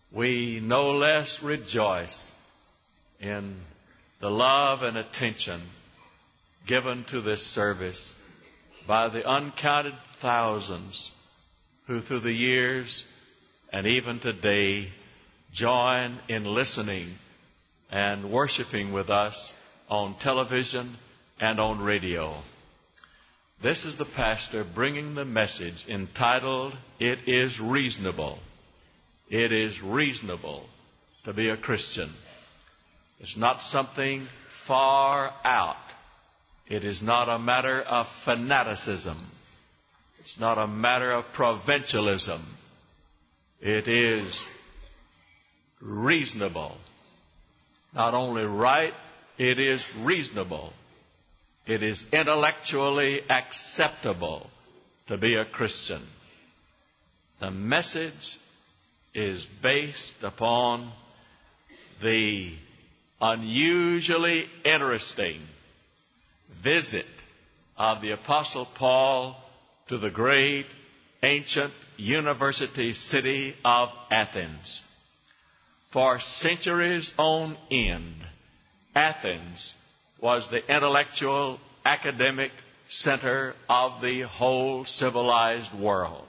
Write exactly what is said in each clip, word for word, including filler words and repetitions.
we no less rejoice in the love and attention given to this service by the uncounted thousands who through the years and even today join in listening and worshiping with us on television and on radio. This is the pastor bringing the message entitled, "It is Reasonable." It is reasonable to be a Christian. It's not something far out. It is not a matter of fanaticism. It's not a matter of provincialism. It is reasonable. Not only right, it is reasonable. It is intellectually acceptable to be a Christian. The message is based upon the unusually interesting visit of the Apostle Paul to the great ancient university city of Athens. For centuries on end, Athens was the intellectual, academic center of the whole civilized world.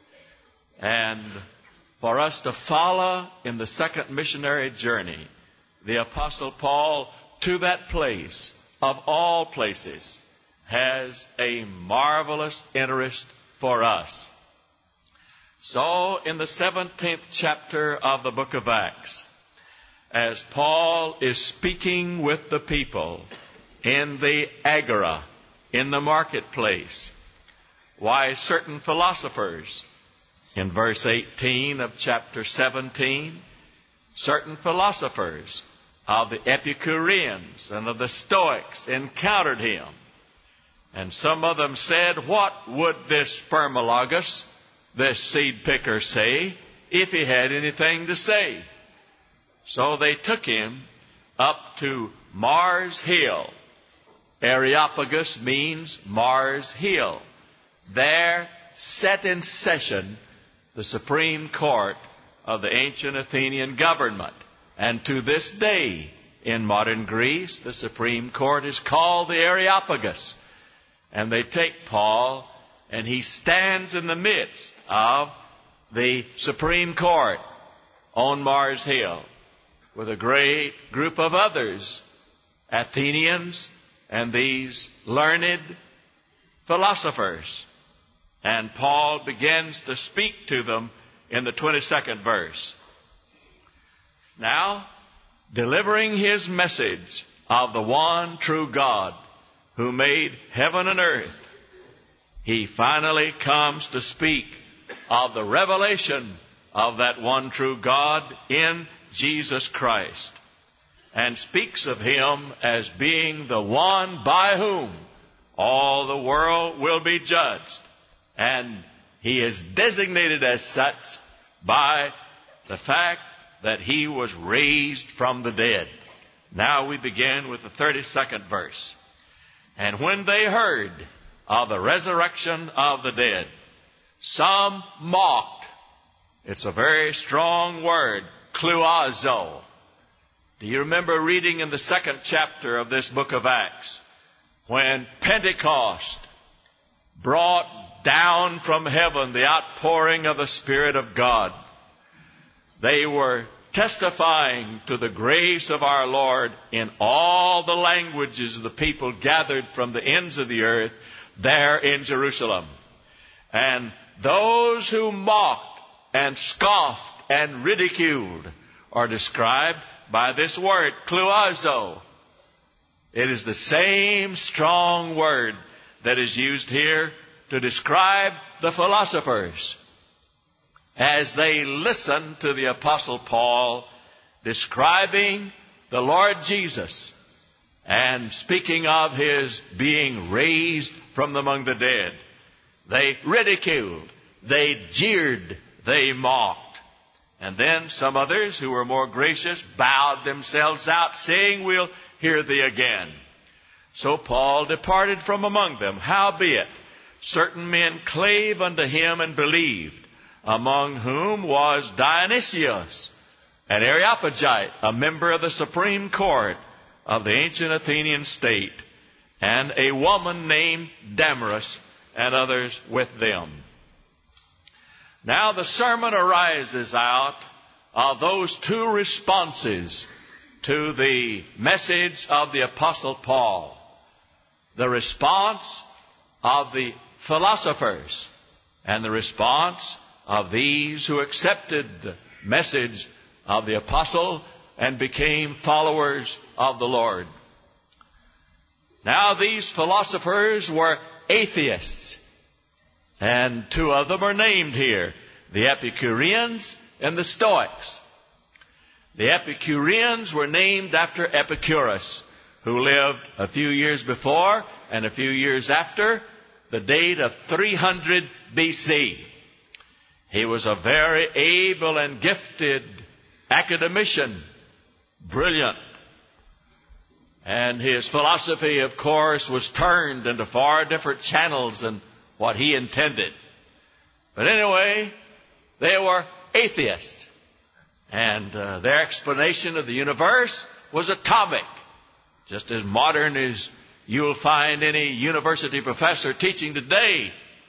And for us to follow in the second missionary journey, the Apostle Paul to that place, of all places, has a marvelous interest for us. So, in the seventeenth chapter of the book of Acts, as Paul is speaking with the people in the agora, in the marketplace, why certain philosophers, in verse eighteen of chapter seventeen, certain philosophers of the Epicureans and of the Stoics encountered him. And some of them said, "What would this spermologus, this seed picker, say if he had anything to say?" So they took him up to Mars Hill. Areopagus means Mars Hill. There set in session the Supreme Court of the ancient Athenian government. And to this day, in modern Greece, the Supreme Court is called the Areopagus. And they take Paul, and he stands in the midst of the Supreme Court on Mars Hill with a great group of others, Athenians and these learned philosophers. And Paul begins to speak to them in the twenty-second verse. Now, delivering his message of the one true God who made heaven and earth, he finally comes to speak of the revelation of that one true God in Jesus Christ, and speaks of him as being the one by whom all the world will be judged. And he is designated as such by the fact that he was raised from the dead. Now we begin with the thirty-second verse. And when they heard of the resurrection of the dead, some mocked. It's a very strong word, kluazo. Do you remember reading in the second chapter of this book of Acts, when Pentecost brought down from heaven the outpouring of the Spirit of God? They were testifying to the grace of our Lord in all the languages of the people gathered from the ends of the earth there in Jerusalem. And those who mocked and scoffed and ridiculed are described by this word, kluazo. It is the same strong word that is used here to describe the philosophers as they listened to the Apostle Paul describing the Lord Jesus and speaking of his being raised from among the dead. They ridiculed, they jeered, they mocked. And then some others who were more gracious bowed themselves out, saying, "We'll hear thee again." So Paul departed from among them. Howbeit, certain men clave unto him and believed, among whom was Dionysius an Areopagite, a member of the Supreme Court of the ancient Athenian state, and a woman named Damaris, and others with them. Now the sermon arises out of those two responses to the message of the Apostle Paul. The response of the philosophers and the response of these who accepted the message of the Apostle and became followers of the Lord. Now these philosophers were atheists, and two of them are named here, the Epicureans and the Stoics. The Epicureans were named after Epicurus, who lived a few years before and a few years after the date of three hundred B C. He was a very able and gifted academician, brilliant. And his philosophy, of course, was turned into far different channels than what he intended. But anyway, they were atheists. And uh, their explanation of the universe was atomic, just as modern as you'll find any university professor teaching today.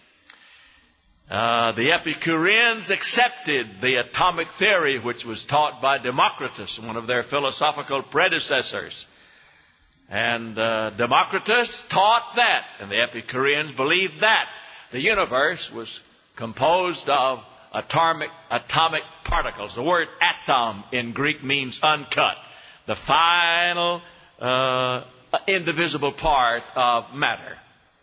Uh, the Epicureans accepted the atomic theory which was taught by Democritus, one of their philosophical predecessors. And uh, Democritus taught that, and the Epicureans believed that the universe was composed of atomic, atomic particles. The word atom in Greek means uncut, the final uh, indivisible part of matter.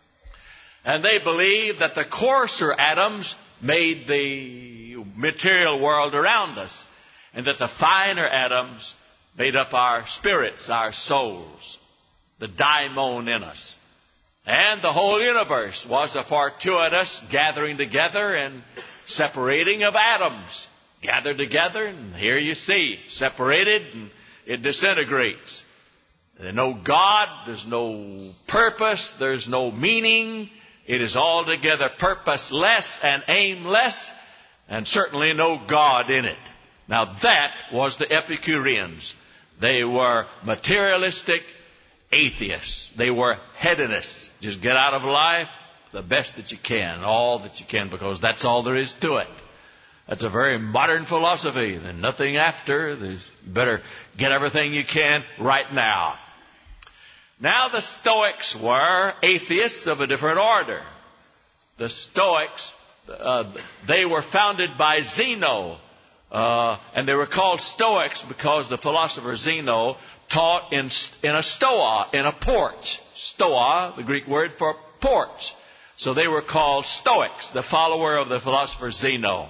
And they believed that the coarser atoms made the material world around us, and that the finer atoms made up our spirits, our souls, the daimon in us. And the whole universe was a fortuitous gathering together and separating of atoms. Gathered together, and here you see, separated, and it disintegrates. There's no God, there's no purpose, there's no meaning. It is altogether purposeless and aimless, and certainly no God in it. Now that was the Epicureans. They were materialistic atheists. They were hedonists. Just get out of life the best that you can, all that you can, because that's all there is to it. That's a very modern philosophy. There's nothing after. There's, you better get everything you can right now. Now the Stoics were atheists of a different order. The Stoics, uh, they were founded by Zeno, uh, and they were called Stoics because the philosopher Zeno taught in, in a stoa, in a porch. Stoa, the Greek word for porch. So they were called Stoics, the follower of the philosopher Zeno.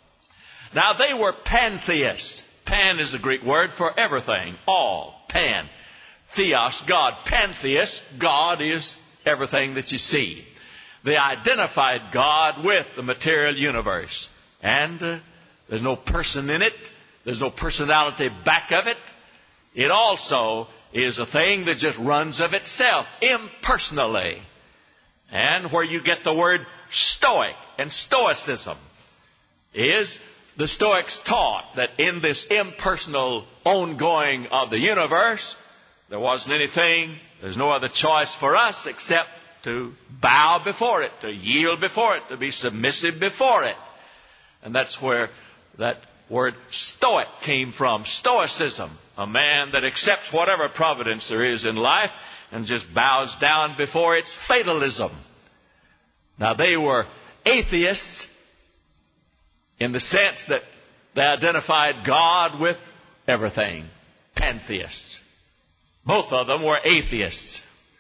Now they were pantheists. Pan is the Greek word for everything, all, pan. Theos, God. Pantheist, God is everything that you see. They identified God with the material universe. And uh, there's no person in it. There's no personality back of it. It also is a thing that just runs of itself, impersonally. And where you get the word Stoic and Stoicism is the Stoics taught that in this impersonal ongoing of the universe, there wasn't anything, there's no other choice for us except to bow before it, to yield before it, to be submissive before it. And that's where that word Stoic came from, Stoicism, a man that accepts whatever providence there is in life and just bows down before its fatalism. Now they were atheists in the sense that they identified God with everything, pantheists. Both of them were atheists.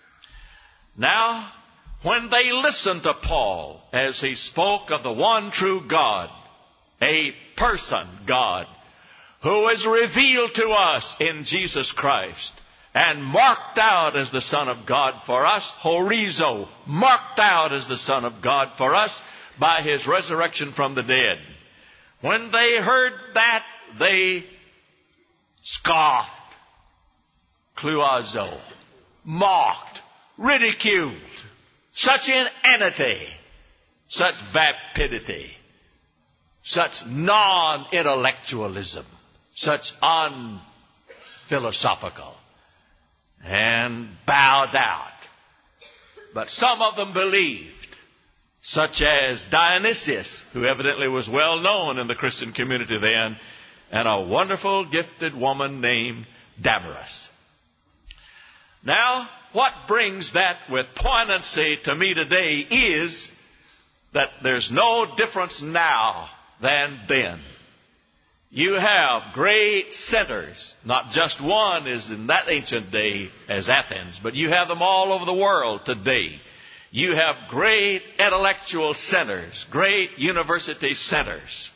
Now, when they listened to Paul as he spoke of the one true God, a person God, who is revealed to us in Jesus Christ and marked out as the Son of God for us, horizo, marked out as the Son of God for us by His resurrection from the dead. When they heard that, they scoffed, kluazo, mocked, ridiculed. Such inanity, such vapidity, such non-intellectualism, such unphilosophical and bowed out. But some of them believed, such as Dionysius, who evidently was well known in the Christian community then, and a wonderful, gifted woman named Damaris. Now, what brings that with poignancy to me today is that there's no difference now than then. You have great centers. Not just one is in that ancient day as Athens, but you have them all over the world today. You have great intellectual centers, great university centers.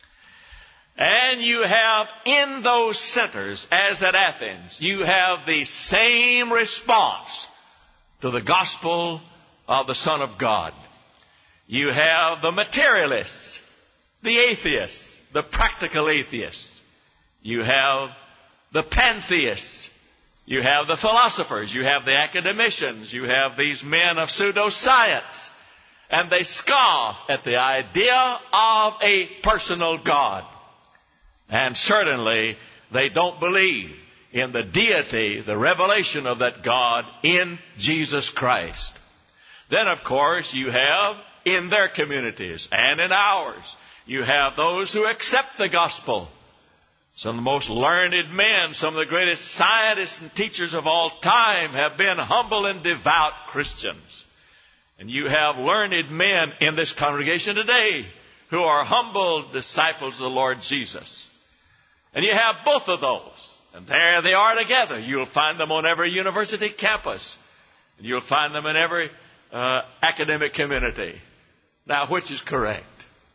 And you have in those centers, as at Athens, you have the same response to the gospel of the Son of God. You have the materialists, the atheists, the practical atheists. You have the pantheists. You have the philosophers. You have the academicians. You have these men of pseudoscience. And they scoff at the idea of a personal God. And certainly they don't believe in the deity, the revelation of that God in Jesus Christ. Then, of course, you have in their communities and in ours, you have those who accept the gospel. Some of the most learned men, some of the greatest scientists and teachers of all time have been humble and devout Christians. And you have learned men in this congregation today who are humble disciples of the Lord Jesus. And you have both of those. And there they are together. You'll find them on every university campus. And you'll find them in every uh, academic community. Now, which is correct?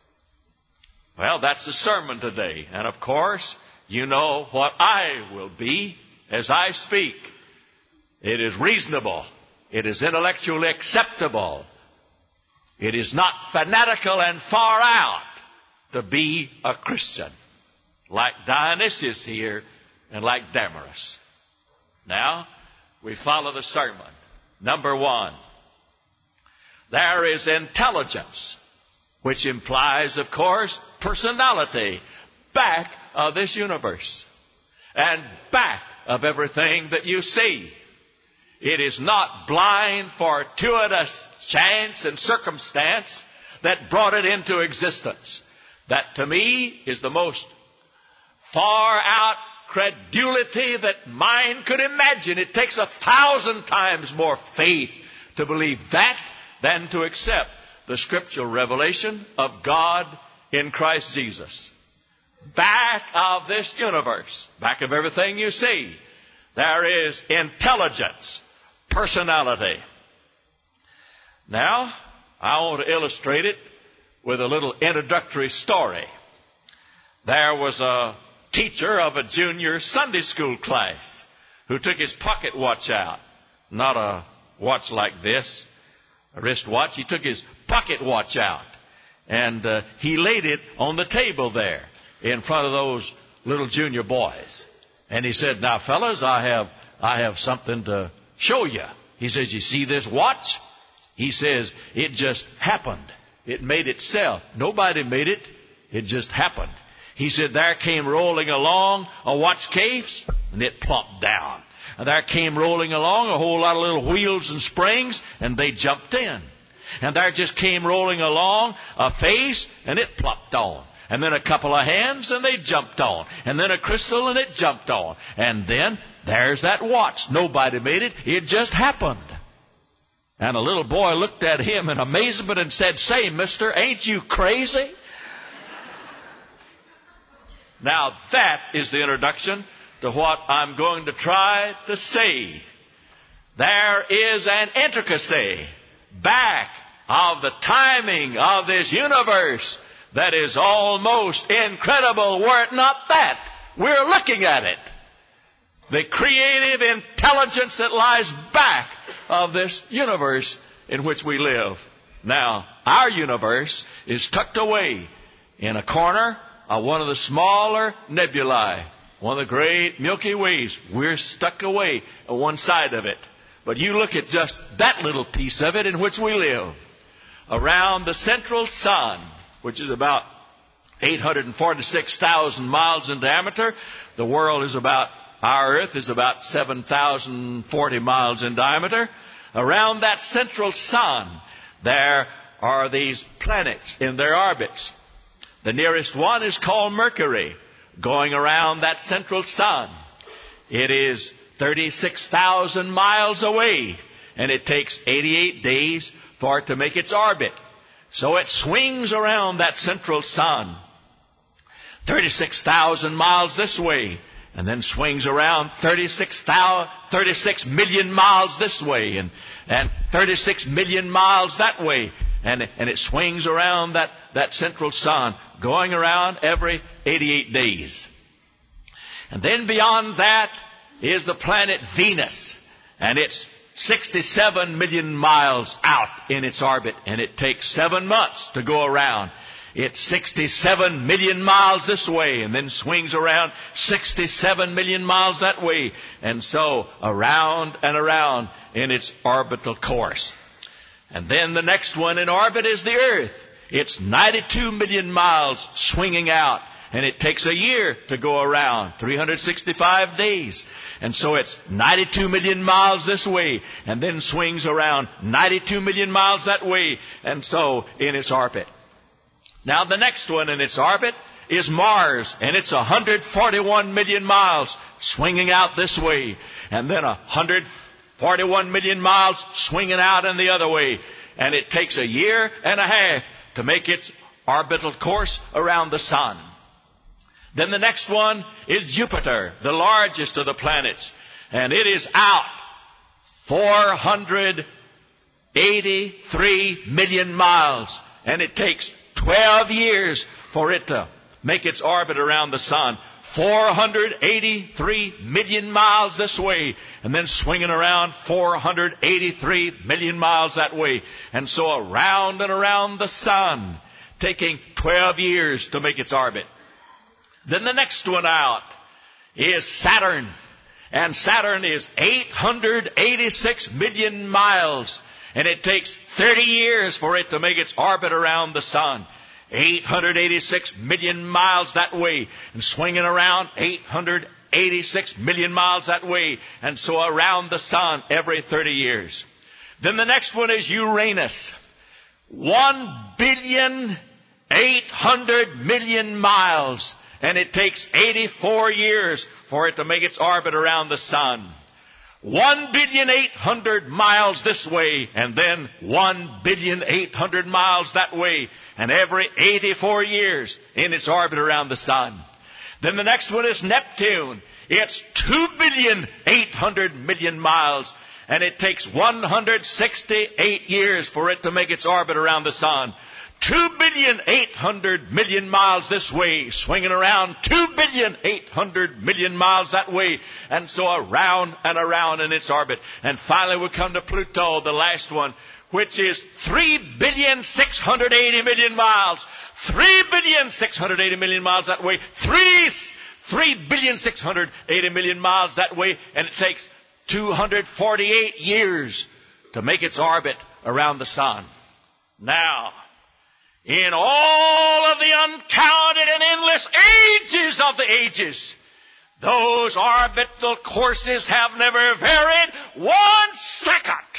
Well, that's the sermon today. And of course, you know what I will be as I speak. It is reasonable. It is intellectually acceptable. It is not fanatical and far out to be a Christian, like Dionysius here and like Damaris. Now, we follow the sermon. Number one, there is intelligence, which implies, of course, personality, back of this universe and back of everything that you see. It is not blind, fortuitous chance and circumstance that brought it into existence. That, to me, is the most far out credulity that mind could imagine. It takes a thousand times more faith to believe that than to accept the scriptural revelation of God in Christ Jesus. Back of this universe, back of everything you see, there is intelligence, personality. Now, I want to illustrate it with a little introductory story. There was a teacher of a junior Sunday school class who took his pocket watch out. Not a watch like this, a wristwatch. He took his pocket watch out and uh, he laid it on the table there in front of those little junior boys. And he said, "Now, fellas, I have I have something to show you." He says, "You see this watch?" He says, "It just happened. It made itself. Nobody made it. It just happened." He said, "There came rolling along a watch case, and it plopped down. And there came rolling along a whole lot of little wheels and springs, and they jumped in. And there just came rolling along a face, and it plopped on. And then a couple of hands, and they jumped on. And then a crystal, and it jumped on. And then there's that watch. Nobody made it. It just happened." And a little boy looked at him in amazement and said, "Say, mister, ain't you crazy?" Now, that is the introduction to what I'm going to try to say. There is an intricacy back of the timing of this universe that is almost incredible were it not that we're looking at it. The creative intelligence that lies back of this universe in which we live. Now, our universe is tucked away in a corner of one of the smaller nebulae, one of the great Milky Ways. We're stuck away on one side of it. But you look at just that little piece of it in which we live. Around the central sun, which is about eight hundred forty-six thousand miles in diameter. The world is about, our Earth is about seven thousand forty miles in diameter. Around that central sun, there are these planets in their orbits. The nearest one is called Mercury, going around that central sun. It is thirty-six thousand miles away, and it takes eighty-eight days for it to make its orbit. So it swings around that central sun, thirty-six thousand miles this way, and then swings around thirty-six million miles this way, and, and thirty-six million miles that way. And, and it swings around that, that central sun, going around every eighty-eight days. And then beyond that is the planet Venus. And it's sixty-seven million miles out in its orbit. And it takes seven months to go around. It's sixty-seven million miles this way, and then swings around sixty-seven million miles that way. And so around and around in its orbital course. And then the next one in orbit is the Earth. It's ninety-two million miles swinging out, and it takes a year to go around, three hundred sixty-five days. And so it's ninety-two million miles this way, and then swings around ninety-two million miles that way, and so in its orbit. Now the next one in its orbit is Mars, and it's one hundred forty-one million miles swinging out this way, and then one hundred forty-one million miles swinging out in the other way. And it takes a year and a half to make its orbital course around the sun. Then the next one is Jupiter, the largest of the planets. And it is out four hundred eighty-three million miles. And it takes twelve years for it to make its orbit around the sun. four hundred eighty-three million miles this way, and then swinging around four hundred eighty-three million miles that way. And so around and around the sun, taking twelve years to make its orbit. Then the next one out is Saturn. And Saturn is eight hundred eighty-six million miles, and it takes thirty years for it to make its orbit around the sun. eight hundred eighty-six million miles that way, and swinging around eight hundred eighty-six million miles that way, and so around the sun every thirty years. Then the next one is Uranus. one billion eight hundred million miles, and it takes eighty-four years for it to make its orbit around the sun. one billion eight hundred miles this way, and then one billion eight hundred miles that way, and every eighty-four years in its orbit around the sun. Then the next one is Neptune. It's two billion eight hundred million miles, and it takes one hundred sixty-eight years for it to make its orbit around the sun. two billion eight hundred million miles this way, swinging around two billion eight hundred million miles that way, and so around and around in its orbit. And finally we come to Pluto, the last one, which is three billion six hundred eighty million miles. three billion six hundred eighty million miles that way. Three, three billion six hundred eighty million miles that way, and it takes two hundred forty-eight years to make its orbit around the sun. Now, in all of the uncounted and endless ages of the ages, those orbital courses have never varied one second.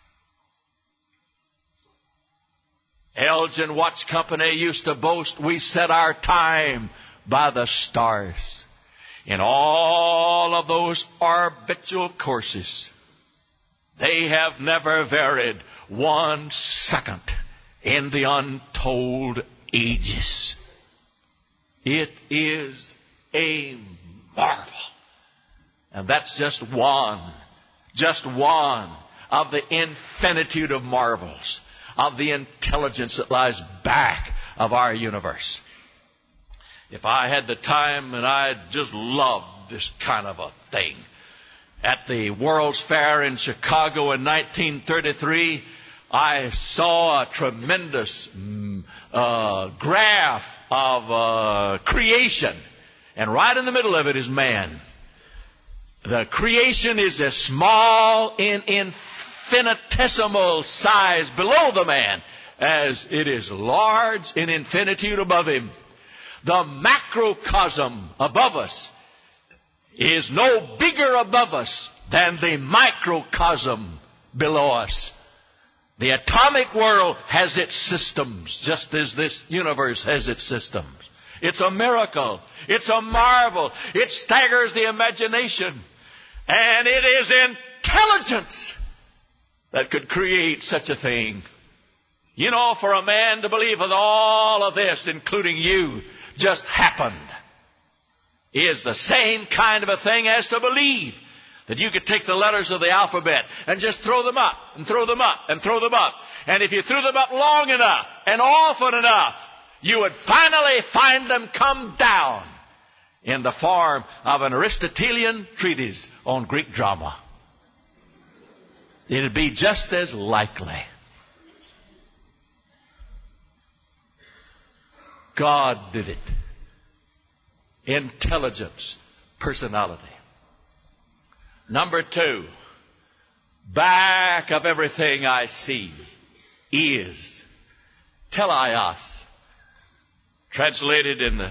Elgin Watch Company used to boast, we set our time by the stars. In all of those orbital courses, they have never varied one second in the untold ages. It is a marvel. And that's just one, just one of the infinitude of marvels of the intelligence that lies back of our universe. If I had the time, and I just loved this kind of a thing. At the World's Fair in Chicago in nineteen thirty-three, I saw a tremendous uh, graph of uh, creation. And right in the middle of it is man. The creation is as small in infinitesimal size below the man as it is large in infinitude above him. The macrocosm above us is no bigger above us than the microcosm below us. The atomic world has its systems, just as this universe has its systems. It's a miracle. It's a marvel. It staggers the imagination. And it is intelligence that could create such a thing. You know, for a man to believe that all of this, including you, just happened, is the same kind of a thing as to believe that you could take the letters of the alphabet and just throw them up and throw them up and throw them up. And if you threw them up long enough and often enough, you would finally find them come down in the form of an Aristotelian treatise on Greek drama. It'd be just as likely. God did it. Intelligence, personality. Number two, back of everything I see is teleios. Translated in the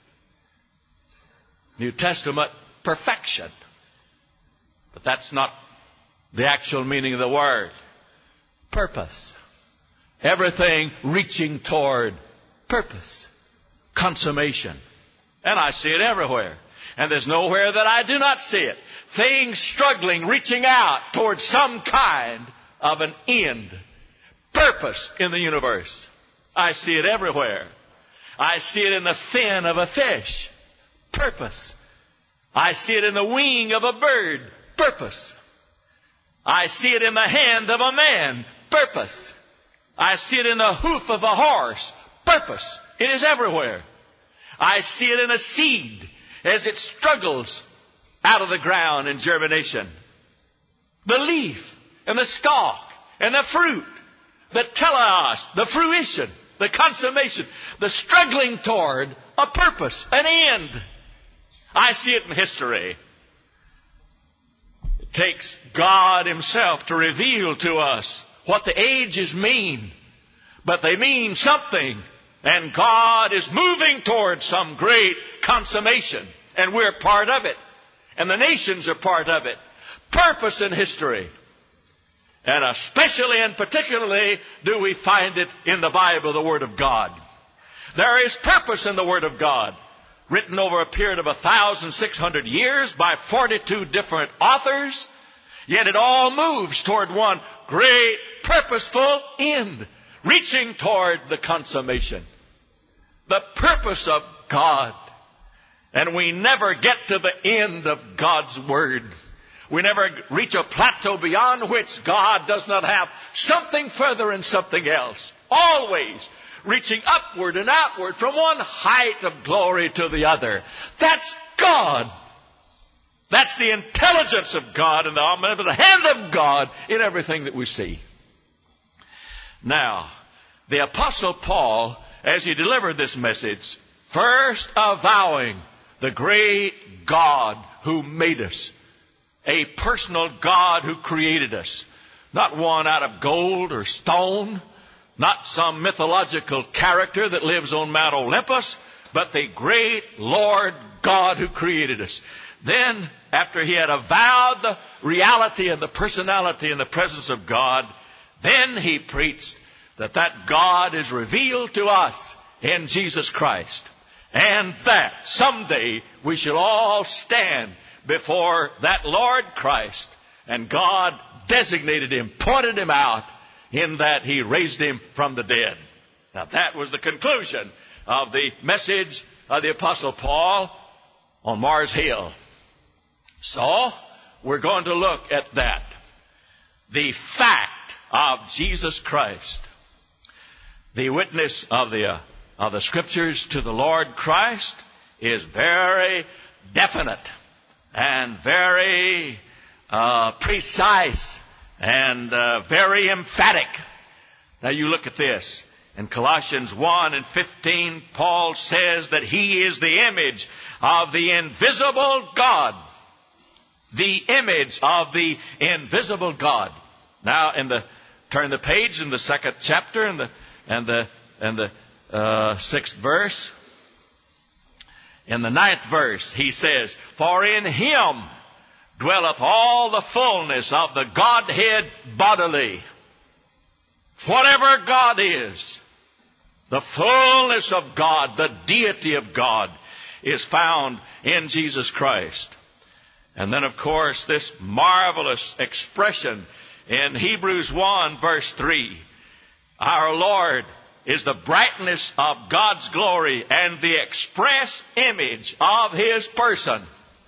New Testament, perfection. But that's not the actual meaning of the word. Purpose. Everything reaching toward purpose. Consummation. And I see it everywhere. And there's nowhere that I do not see it. Things struggling, reaching out towards some kind of an end. Purpose in the universe. I see it everywhere. I see it in the fin of a fish. Purpose. I see it in the wing of a bird. Purpose. I see it in the hand of a man. Purpose. I see it in the hoof of a horse. Purpose. It is everywhere. I see it in a seed as it struggles out of the ground in germination. The leaf and the stalk and the fruit. The teleios, the fruition, the consummation, the struggling toward a purpose, an end. I see it in history. It takes God Himself to reveal to us what the ages mean. But they mean something. And God is moving toward some great consummation. And we're part of it. And the nations are part of it. Purpose in history. And especially and particularly do we find it in the Bible, the Word of God. There is purpose in the Word of God, written over a period of one thousand six hundred years by forty-two different authors, yet it all moves toward one great purposeful end, reaching toward the consummation. The purpose of God. And we never get to the end of God's Word. We never reach a plateau beyond which God does not have something further and something else. Always reaching upward and outward from one height of glory to the other. That's God. That's the intelligence of God and the, the hand of God in everything that we see. Now, the Apostle Paul, as he delivered this message, first avowing the great God who made us. A personal God who created us. Not one out of gold or stone. Not some mythological character that lives on Mount Olympus. But the great Lord God who created us. Then, after he had avowed the reality and the personality and the presence of God, then he preached that that God is revealed to us in Jesus Christ. And that someday we shall all stand before that Lord Christ. And God designated him, pointed him out, in that he raised him from the dead. Now that was the conclusion of the message of the Apostle Paul on Mars Hill. So, we're going to look at that. The fact of Jesus Christ. The witness of the, uh, of the Scriptures to the Lord Christ is very definite. And very uh, precise and uh, very emphatic. Now you look at this. In Colossians one and fifteen, Paul says that he is the image of the invisible God. The image of the invisible God. Now, in the turn the page in the second chapter and the and the and the uh, sixth verse. In the ninth verse, he says, "For in him dwelleth all the fullness of the Godhead bodily." Whatever God is, the fullness of God, the deity of God, is found in Jesus Christ. And then, of course, this marvelous expression in Hebrews one, verse three. Our Lord is the brightness of God's glory and the express image of His person.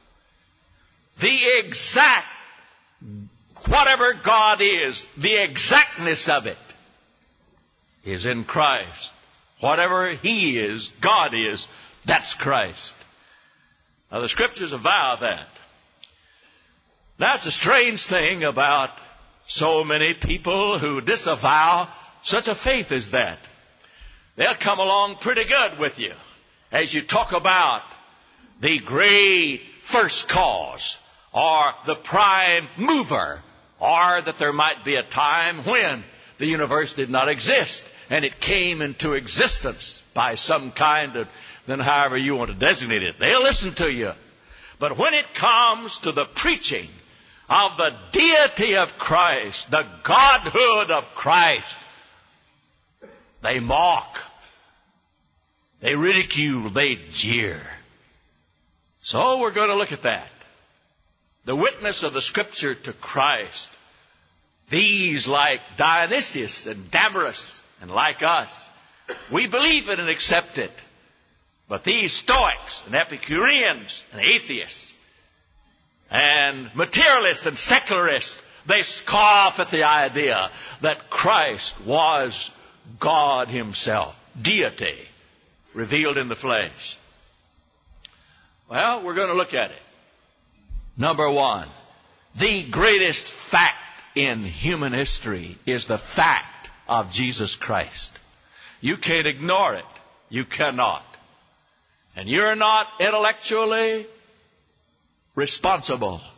The exact, whatever God is, the exactness of it is in Christ. Whatever He is, God is, that's Christ. Now, the Scriptures avow that. That's a strange thing about so many people who disavow such a faith as that. They'll come along pretty good with you as you talk about the great first cause or the prime mover, or that there might be a time when the universe did not exist and it came into existence by some kind of, then however you want to designate it. They'll listen to you. But when it comes to the preaching of the deity of Christ, the Godhood of Christ, they mock, they ridicule, they jeer. So we're going to look at that. The witness of the Scripture to Christ. These, like Dionysius and Damaris, and like us, we believe it and accept it. But these Stoics and Epicureans and atheists and materialists and secularists, they scoff at the idea that Christ was God Himself, deity, revealed in the flesh. Well, we're going to look at it. Number one, the greatest fact in human history is the fact of Jesus Christ. You can't ignore it. You cannot. And you're not intellectually responsible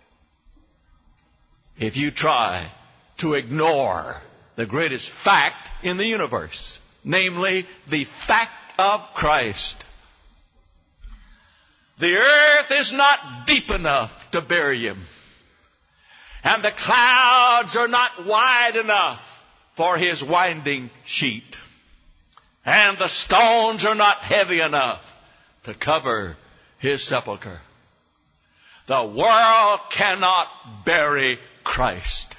if you try to ignore the greatest fact in the universe, namely the fact of Christ. The earth is not deep enough to bury Him, and the clouds are not wide enough for His winding sheet, and the stones are not heavy enough to cover His sepulchre. The world cannot bury Christ.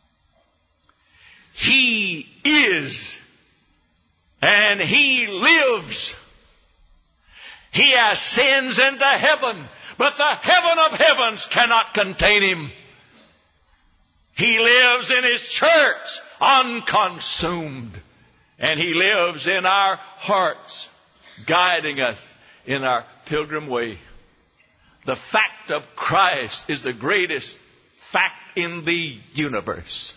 He is, and He lives. He ascends into heaven, but the heaven of heavens cannot contain Him. He lives in His church unconsumed, and He lives in our hearts, guiding us in our pilgrim way. The fact of Christ is the greatest fact in the universe.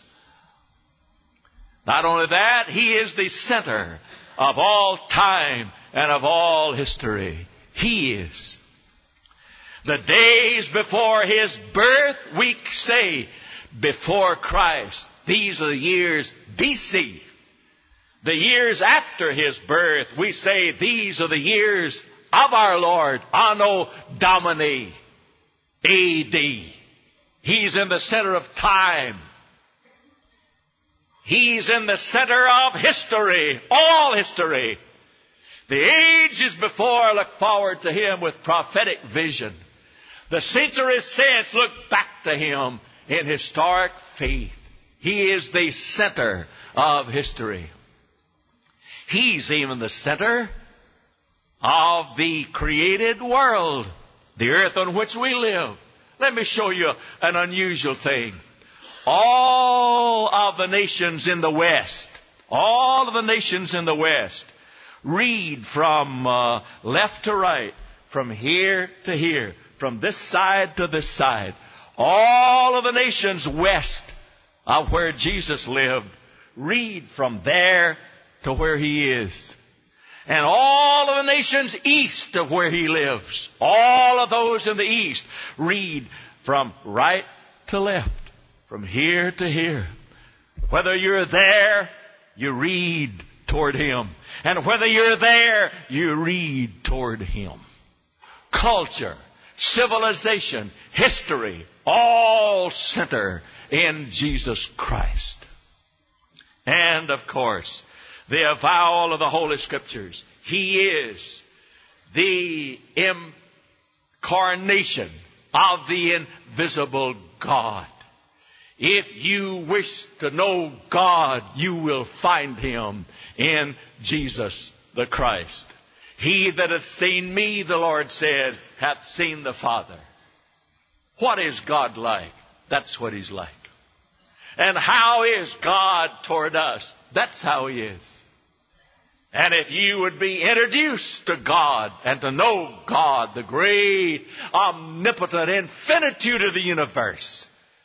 Not only that, He is the center of all time and of all history. He is. The days before His birth, we say, before Christ. These are the years B C. The years after His birth, we say, these are the years of our Lord, Anno Domini, A D. He's in the center of time. He's in the center of history, all history. The ages before look forward to Him with prophetic vision. The centuries since look back to Him in historic faith. He is the center of history. He's even the center of the created world, the earth on which we live. Let me show you an unusual thing. All of the nations in the West, all of the nations in the West, read from uh, left to right, from here to here, from this side to this side. All of the nations west of where Jesus lived, read from there to where He is. And all of the nations east of where He lives, all of those in the east, read from right to left, from here to here. Whether you're there, you read toward Him. And whether you're there, you read toward Him. culture, civilization, history, all center in Jesus Christ. And, of course, the avowal of the Holy Scriptures. He is the incarnation of the invisible God. If you wish to know God, you will find Him in Jesus the Christ. He that hath seen me, the Lord said, hath seen the Father. What is God like? That's what He's like. And how is God toward us? That's how He is. And if you would be introduced to God and to know God, the great, omnipotent infinitude of the universe,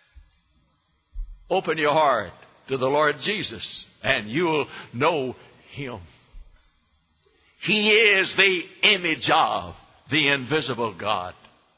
open your heart to the Lord Jesus and you'll know Him. He is the image of the invisible God.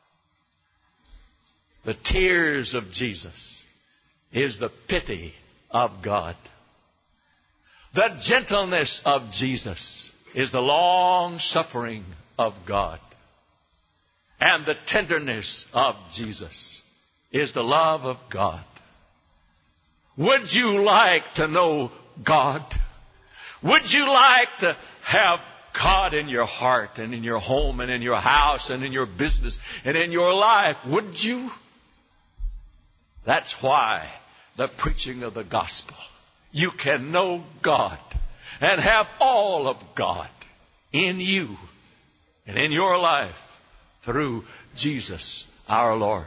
The tears of Jesus is the pity of God. The gentleness of Jesus is the long suffering of God. And the tenderness of Jesus is the love of God. Would you like to know God? Would you like to have God in your heart and in your home and in your house and in your business and in your life? Would you? That's why the preaching of the gospel. You can know God and have all of God in you and in your life through Jesus our Lord.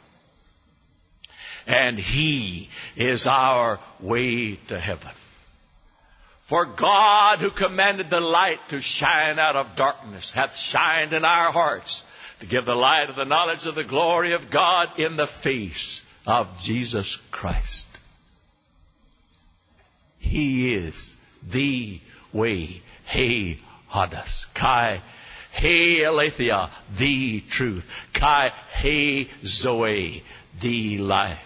And He is our way to heaven. For God, who commanded the light to shine out of darkness, hath shined in our hearts to give the light of the knowledge of the glory of God in the face of Jesus Christ. He is the way, he hadas, kai, he aletheia, the truth, kai, he zoe, the life.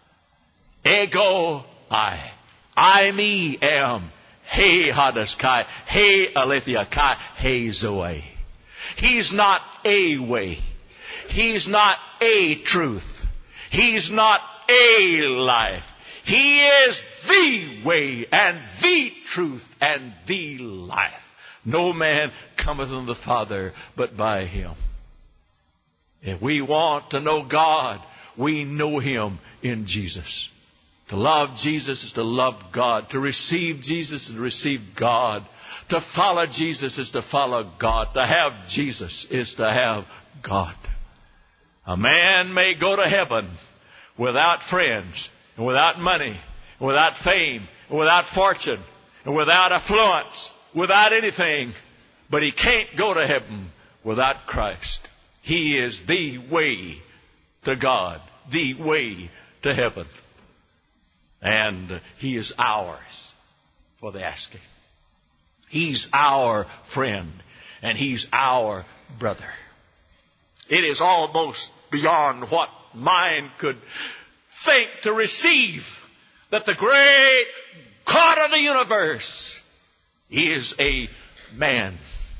Ego, I, I, me, am, he hadas, kai, he aletheia, kai, he zoe. He's not a way. He's not a truth. He's not a life. He is the way and the truth and the life. No man cometh unto the Father but by Him. If we want to know God, we know Him in Jesus. To love Jesus is to love God. To receive Jesus is to receive God. To follow Jesus is to follow God. To have Jesus is to have God. A man may go to heaven without friends, and without money, and without fame, and without fortune, and without affluence, without anything. But he can't go to heaven without Christ. He is the way to God, the way to heaven. And He is ours for the asking. He's our friend, and He's our brother. It is almost beyond what mind could think to receive that the great God of the universe is a man.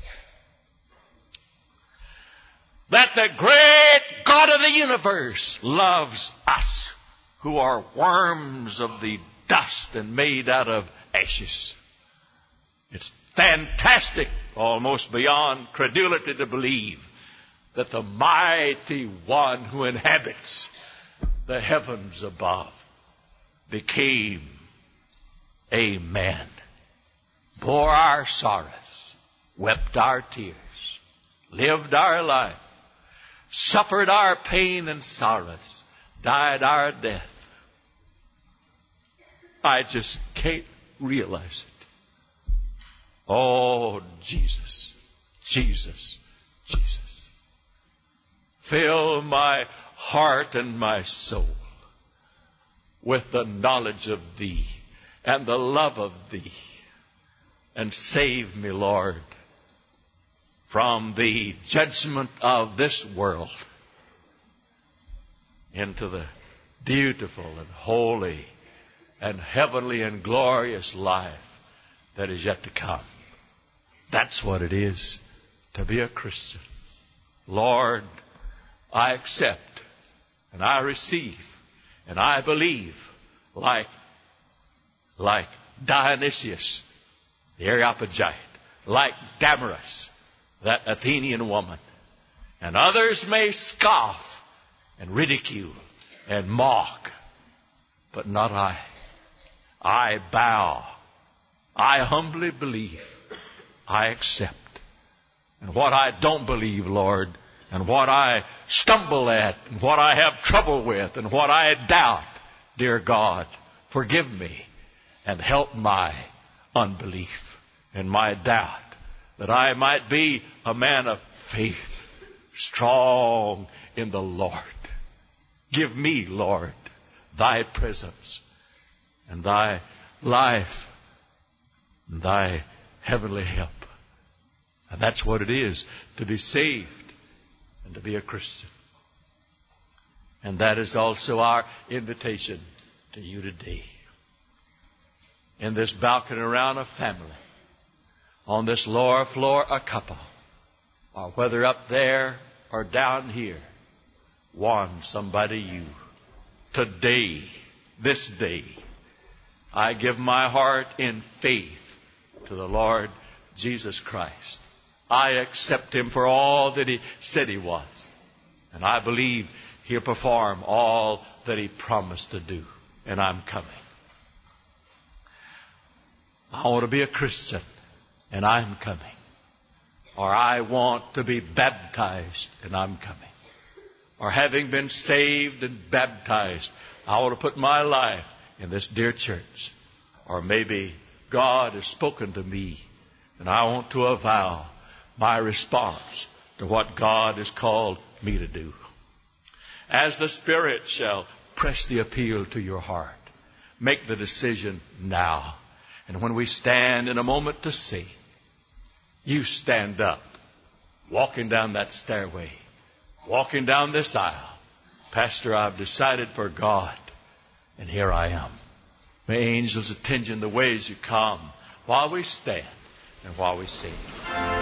That the great God of the universe loves us, who are worms of the dust and made out of ashes. It's fantastic, almost beyond credulity, to believe that the mighty one who inhabits the heavens above became a man, bore our sorrows, wept our tears, lived our life, suffered our pain and sorrows, died our death. I just can't realize it. Oh, Jesus, Jesus, Jesus. Fill my heart and my soul with the knowledge of Thee and the love of Thee. And save me, Lord, from the judgment of this world into the beautiful and holy and heavenly and glorious life that is yet to come. That's what it is to be a Christian. Lord, I accept and I receive and I believe like, like Dionysius, the Areopagite, like Damaris, that Athenian woman. And others may scoff and ridicule and mock, but not I. I bow. I humbly believe. I accept. And what I don't believe, Lord, and what I stumble at, and what I have trouble with, and what I doubt, dear God, forgive me and help my unbelief and my doubt, that I might be a man of faith, strong in the Lord. Give me, Lord, thy presence and thy life and thy heavenly help. And that's what it is to be saved and to be a Christian. And that is also our invitation to you today. In this balcony around a family, on this lower floor a couple, or whether up there or down here, one, somebody, you. Today, this day, I give my heart in faith to the Lord Jesus Christ. I accept Him for all that He said He was. And I believe He'll perform all that He promised to do. And I'm coming. I want to be a Christian. And I'm coming. Or I want to be baptized. And I'm coming. Or having been saved and baptized, I want to put my life in this dear church. Or maybe God has spoken to me, and I want to avow my response to what God has called me to do. As the Spirit shall press the appeal to your heart, make the decision now. And when we stand in a moment to sing, you stand up, walking down that stairway, walking down this aisle. Pastor, I've decided for God, and here I am. May angels attend you in the ways you come while we stand and while we sing.